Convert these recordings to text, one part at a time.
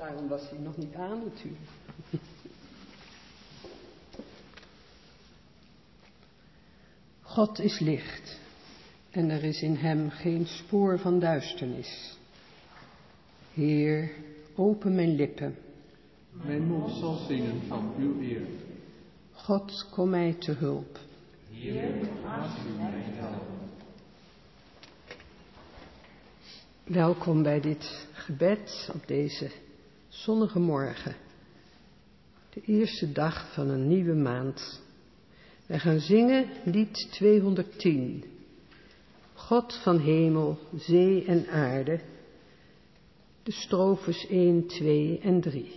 Daarom was hij nog niet aan natuurlijk. God is licht en er is in hem geen spoor van duisternis. Heer, open mijn lippen. Mijn mond zal zingen van uw eer. God, kom mij te hulp. Heer, haast u mij helpen. Welkom bij dit gebed op deze zonnige morgen. De eerste dag van een nieuwe maand. Wij gaan zingen lied 210. God van hemel, zee en aarde. De strofes 1, 2 en 3.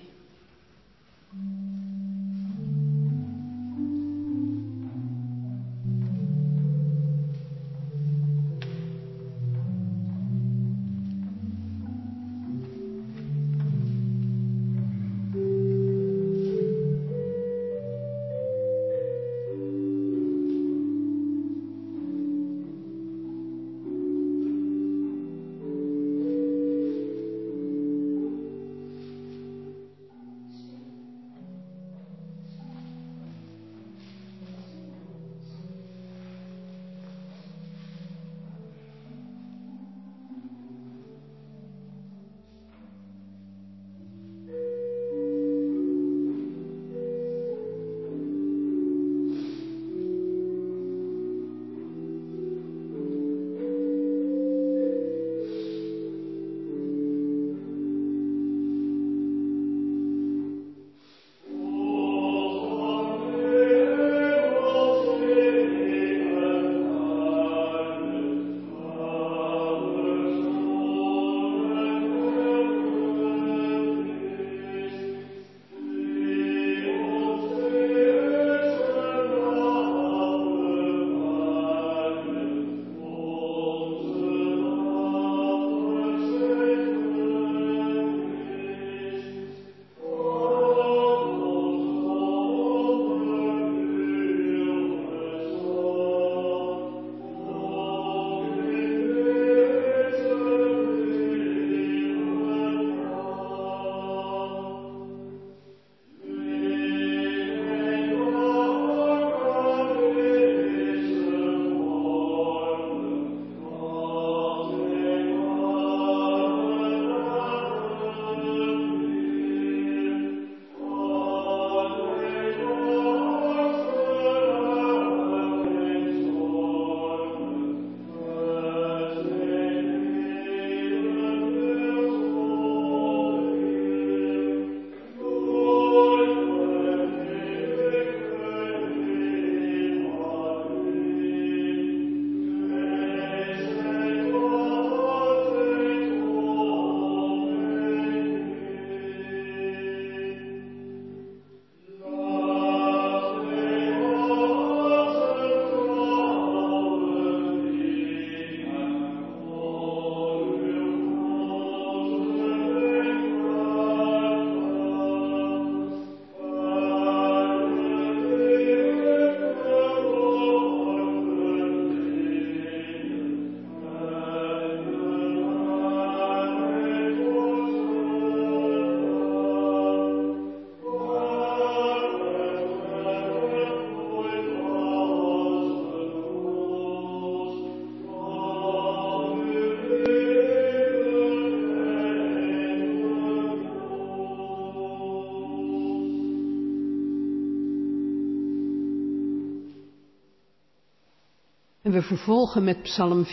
En we vervolgen met Psalm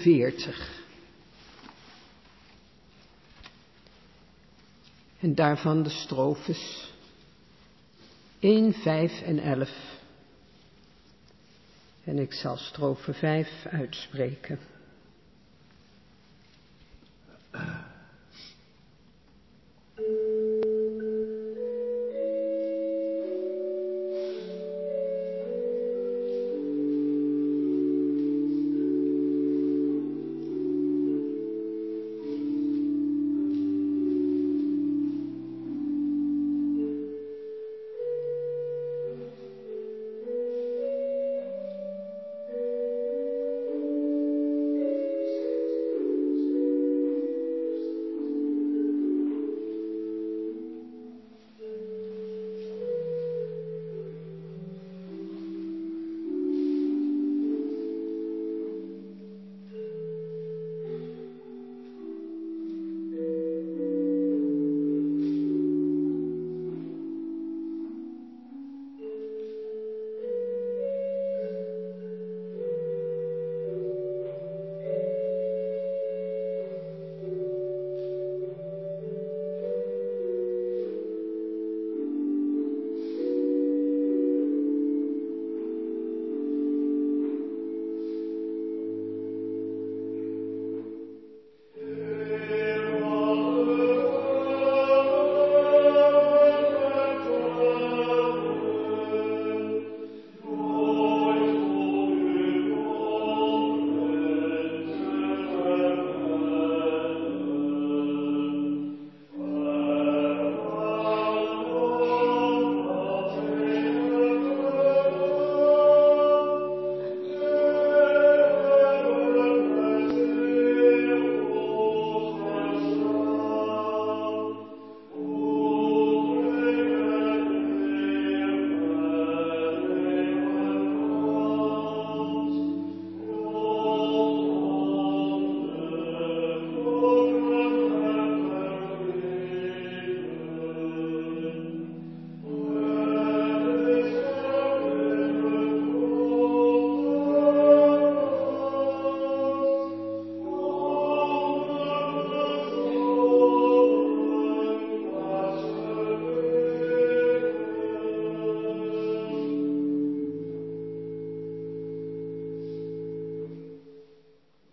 44. En daarvan de strofes 1, 5 en 11. En ik zal strofe 5 uitspreken.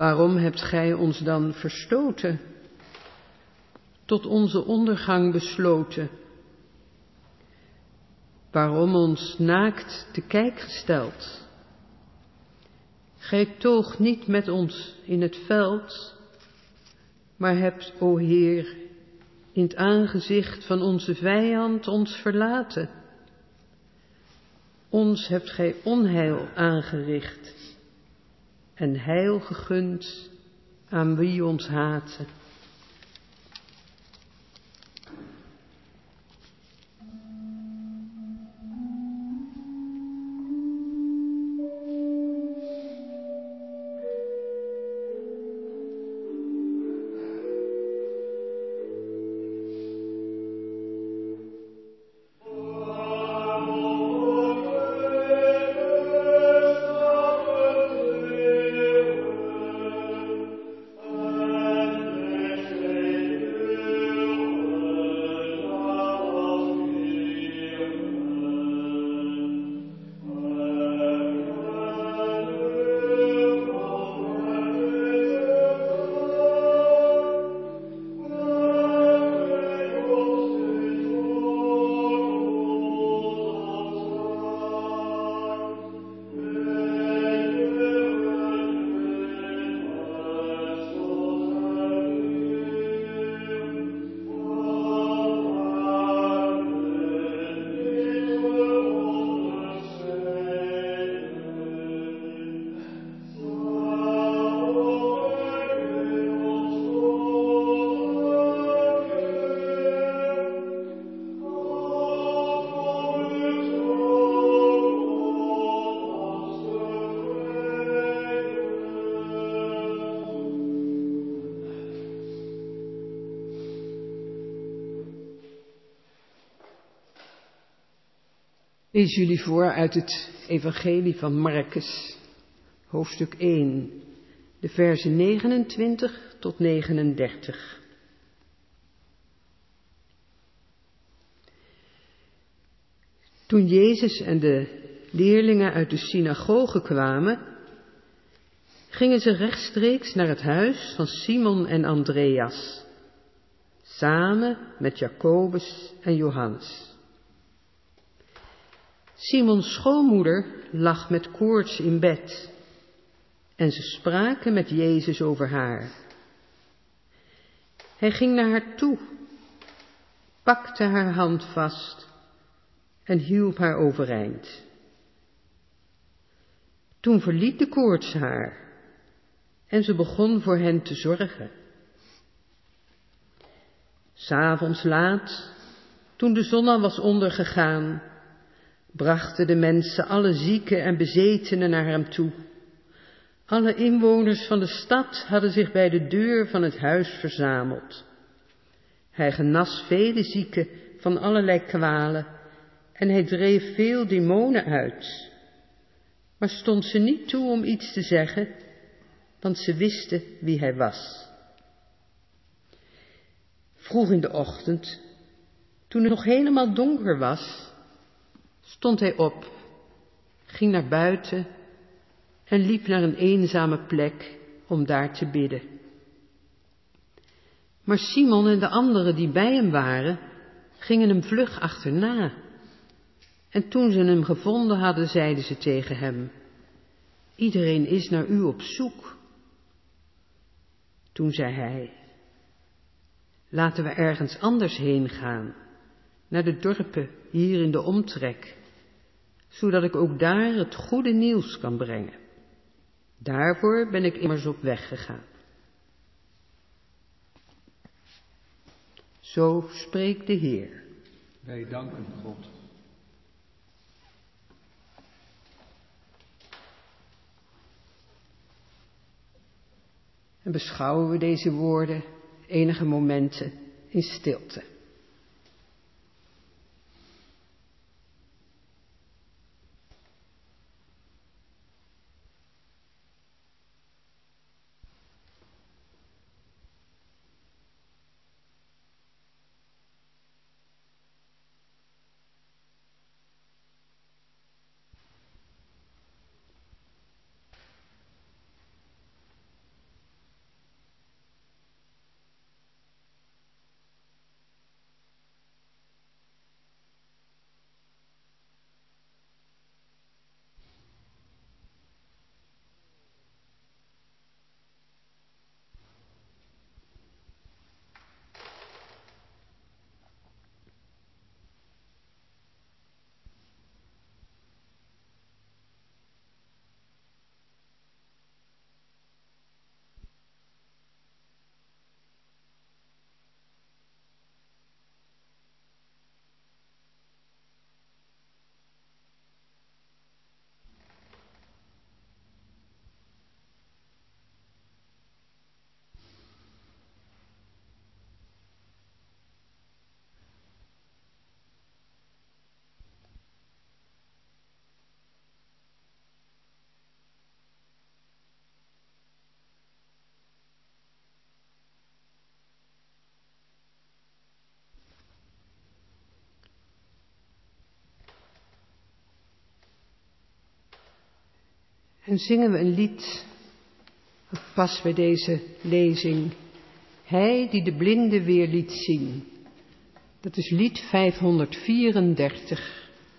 Waarom hebt gij ons dan verstoten, tot onze ondergang besloten? Waarom ons naakt te kijk gesteld? Gij toogt niet met ons in het veld, maar hebt, o Heer, in het aangezicht van onze vijand ons verlaten. Ons hebt gij onheil aangericht en heil gegund aan wie ons haten. Lees jullie voor uit het Evangelie van Marcus, hoofdstuk 1, de versen 29 tot 39. Toen Jezus en de leerlingen uit de synagoge kwamen, gingen ze rechtstreeks naar het huis van Simon en Andreas, samen met Jacobus en Johannes. Simons schoonmoeder lag met koorts in bed en ze spraken met Jezus over haar. Hij ging naar haar toe, pakte haar hand vast en hielp haar overeind. Toen verliet de koorts haar en ze begon voor hen te zorgen. 'S Avonds laat, toen de zon al was ondergegaan, brachten de mensen alle zieken en bezetenen naar hem toe. Alle inwoners van de stad hadden zich bij de deur van het huis verzameld. Hij genas vele zieken van allerlei kwalen en hij dreef veel demonen uit. Maar stond ze niet toe om iets te zeggen, want ze wisten wie hij was. Vroeg in de ochtend, toen het nog helemaal donker was, stond hij op, ging naar buiten en liep naar een eenzame plek om daar te bidden. Maar Simon en de anderen die bij hem waren, gingen hem vlug achterna. En toen ze hem gevonden hadden, zeiden ze tegen hem: "Iedereen is naar u op zoek." Toen zei hij: "Laten we ergens anders heen gaan, naar de dorpen hier in de omtrek, zodat ik ook daar het goede nieuws kan brengen. Daarvoor ben ik immers op weg gegaan." Zo spreekt de Heer. Wij danken God. En beschouwen we deze woorden enige momenten in stilte. En zingen we een lied, dat past bij deze lezing. Hij die de blinden weer liet zien. Dat is lied 534.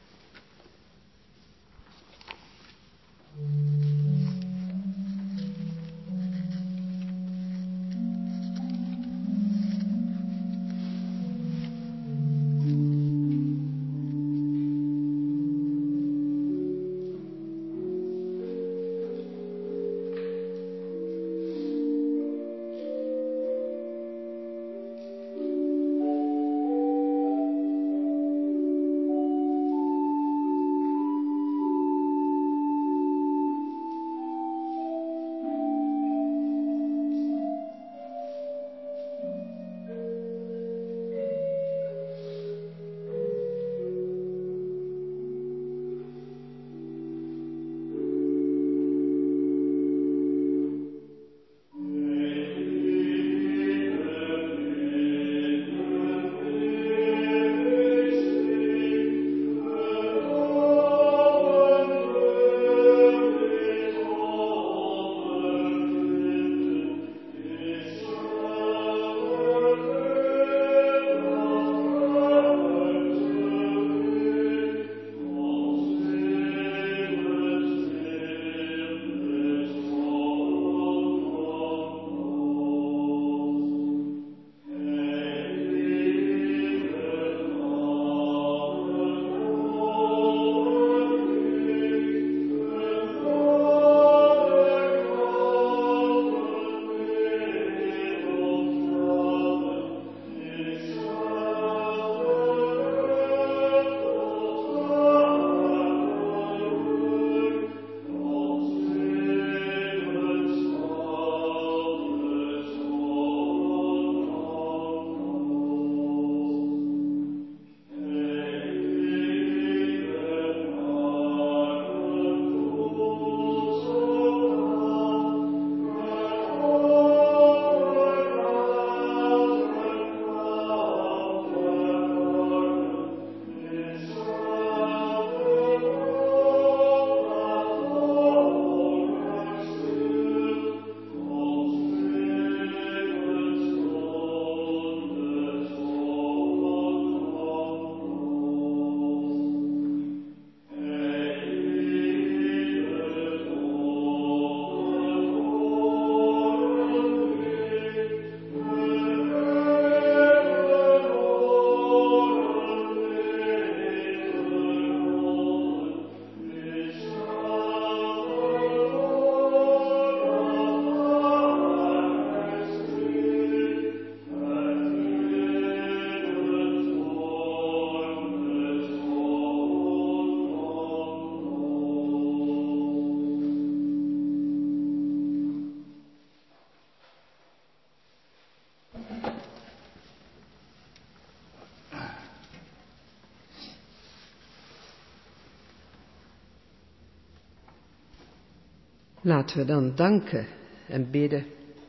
Laten we dan danken en bidden.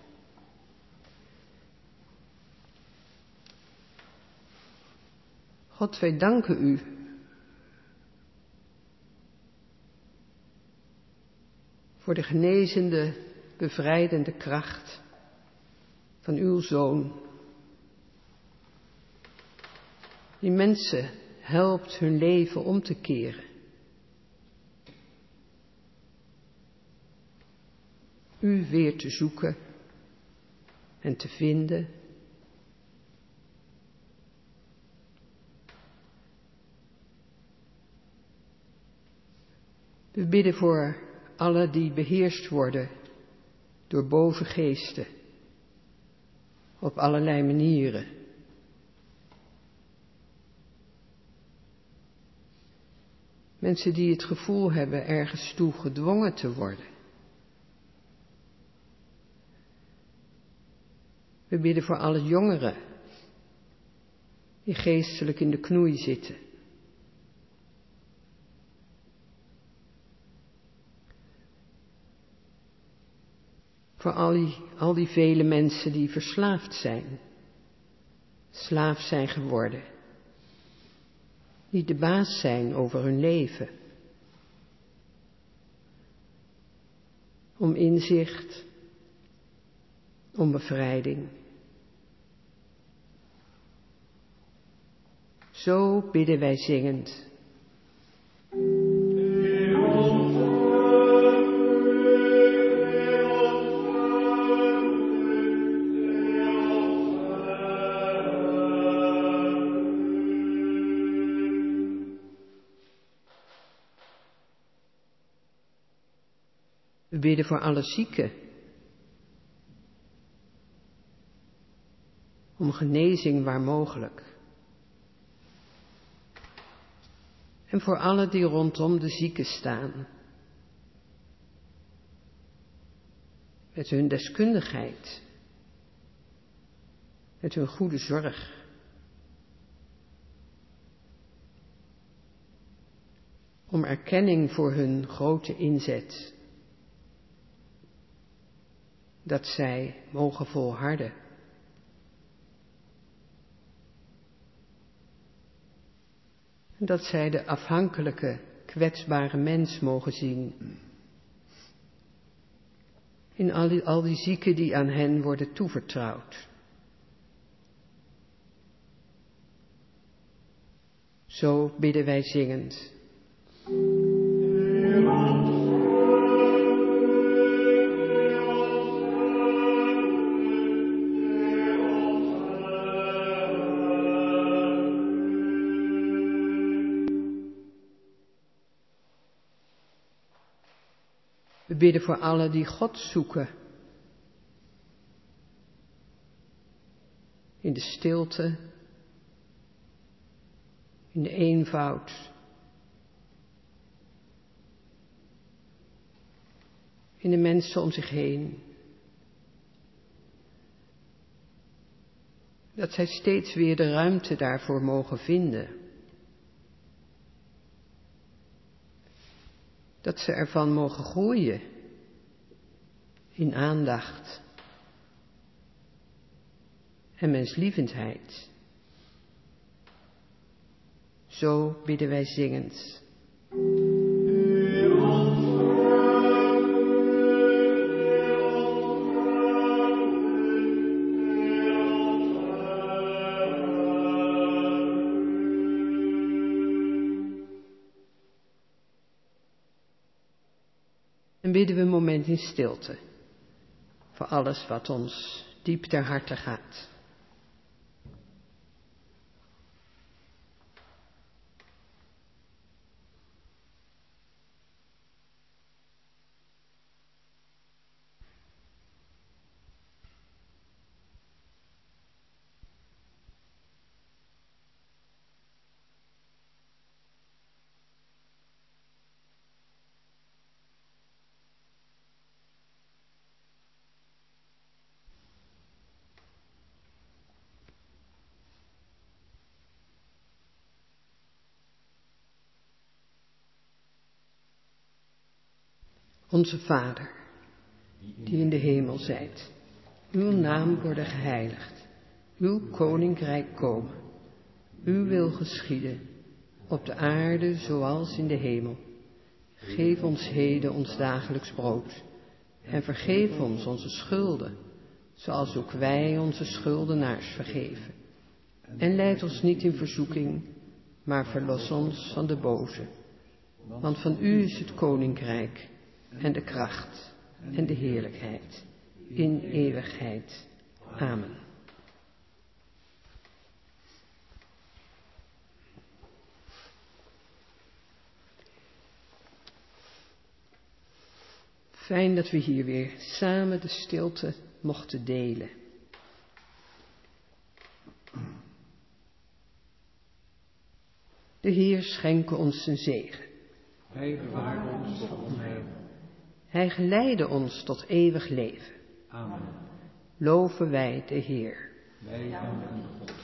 God, wij danken u voor de genezende, bevrijdende kracht van uw Zoon, die mensen helpt hun leven om te keren. U weer te zoeken en te vinden. We bidden voor allen die beheerst worden door bovengeesten op allerlei manieren. Mensen die het gevoel hebben ergens toe gedwongen te worden. We bidden voor alle jongeren die geestelijk in de knoei zitten. Voor al die vele mensen die verslaafd zijn, slaaf zijn geworden, die de baas zijn over hun leven. om inzicht, om bevrijding. Zo bidden wij zingend. We bidden voor alle zieken. Om genezing waar mogelijk. En voor allen die rondom de zieken staan. Met hun deskundigheid. Met hun goede zorg. Om erkenning voor hun grote inzet. Dat zij mogen volharden. Dat zij de afhankelijke, kwetsbare mens mogen zien. In al die zieken die aan hen worden toevertrouwd. Zo bidden wij zingend. We bidden voor allen die God zoeken. In de stilte, in de eenvoud, in de mensen om zich heen. Dat zij steeds weer de ruimte daarvoor mogen vinden. Dat ze ervan mogen groeien in aandacht en menslievendheid. Zo bidden wij zingend. En bidden we een moment in stilte voor alles wat ons diep ter harte gaat. Onze Vader, die in de hemel zijt, uw naam worden geheiligd, uw koninkrijk komen, uw wil geschieden, op de aarde zoals in de hemel. Geef ons heden ons dagelijks brood en vergeef ons onze schulden, zoals ook wij onze schuldenaars vergeven. En leid ons niet in verzoeking, maar verlos ons van de boze. Want van u is het koninkrijk en de kracht en de heerlijkheid in eeuwigheid. Amen. Fijn dat we hier weer samen de stilte mochten delen. De Heer schenke ons zijn zegen. Hij bewaart ons tot onheil. Hij geleide ons tot eeuwig leven. Amen. Loven wij de Heer. Wij danken God.